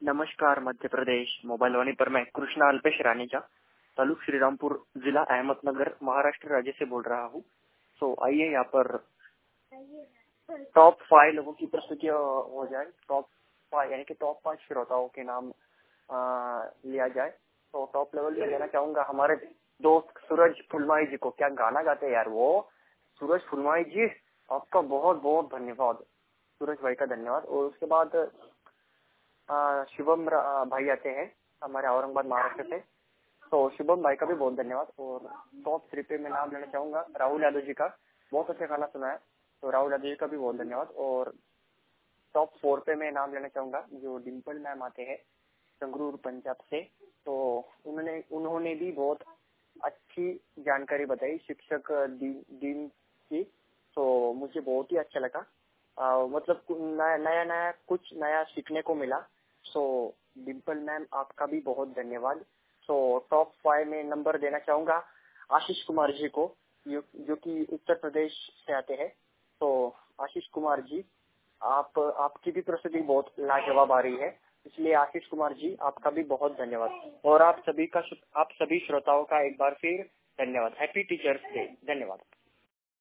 नमस्कार मध्य प्रदेश मोबाइल वाणी पर मैं कृष्णा अल्पेश रानीचा तालुक श्रीरामपुर जिला अहमदनगर महाराष्ट्र राज्य से बोल रहा हूँ। तो आइए यहाँ पर टॉप 5 लोगों की प्रस्तुति हो जाए। टॉप 5 यानी कि टॉप 5 श्रोताओं के नाम लिया जाए। तो टॉप लेवल पे लेना चाहूंगा हमारे दोस्त सूरज फुलमाई जी को। क्या गाना गाते हैं यार वो। सूरज फुलमाई जी आपका बहुत बहुत धन्यवाद। सूरज भाई का धन्यवाद। और उसके बाद शुभम भाई आते हैं हमारे औरंगाबाद महाराष्ट्र से। तो शुभम भाई का भी बहुत धन्यवाद। और टॉप 3 पे मैं नाम लेना चाहूंगा राहुल यादव जी का। बहुत अच्छा गाना सुना है, तो राहुल यादव जी का भी बहुत धन्यवाद। और टॉप 4 पे मैं नाम लेना चाहूंगा जो डिम्पल मैम आते हैं संगरूर पंजाब से। तो उन्होंने भी बहुत अच्छी जानकारी बताई शिक्षक दिन की। तो मुझे बहुत ही अच्छा लगा। मतलब नया कुछ नया सीखने को मिला। सो डिम्पल मैम आपका भी बहुत धन्यवाद। सो टॉप 5 में नंबर देना चाहूंगा आशीष कुमार जी को, जो कि उत्तर प्रदेश से आते हैं। तो आशीष कुमार जी आपकी भी प्रस्तुति बहुत लाजवाब आ रही है, इसलिए आशीष कुमार जी आपका भी बहुत धन्यवाद। और आप सभी श्रोताओं का एक बार फिर धन्यवाद। Happy teachers day. धन्यवाद।